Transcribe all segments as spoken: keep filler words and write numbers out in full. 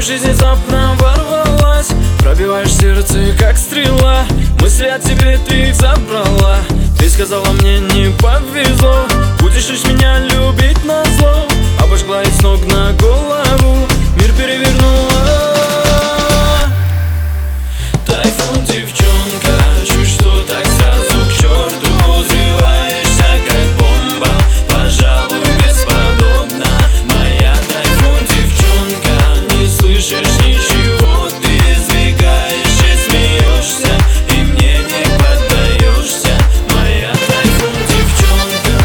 жизнь внезапно ворвалась, пробиваешь сердце, как стрела. Мысли о тебе ты их забрала. Ты сказала мне не повезло, будешь лишь меня любить назло. Обожгла и с ног на голову мир перевернула. Тайфун, девчонка, чуть что так сразу к черту. Взрываешься как бомба, пожалуй, бесподобна. Моя тайфун, девчонка, не слышишь ничего. Ты избегаешь и смеешься, и мне не поддаешься. Моя тайфун, девчонка.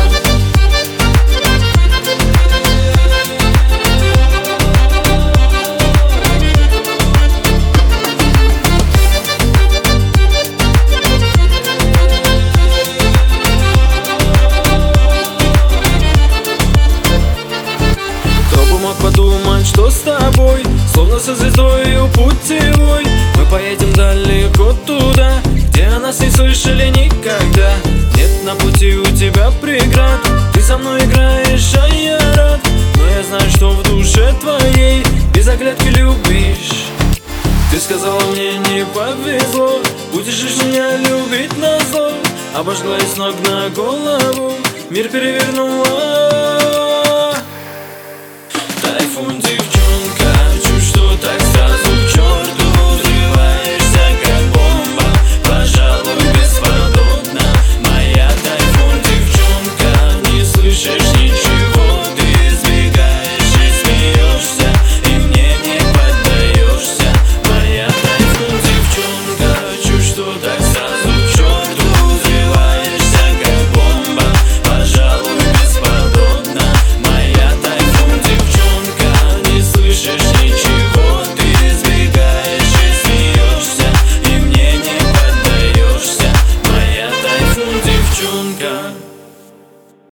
Кто бы мог подумать, что с тобой словно со звездою путевой мы поедем далеко туда, где о нас не слышали никогда. Нет на пути у тебя преград, ты со мной играешь, а я рад. Но я знаю, что в душе твоей без оглядки любишь. Ты сказала мне не повезло, будешь лишь меня любить назло. Обожгла и с ног на голову мир перевернула.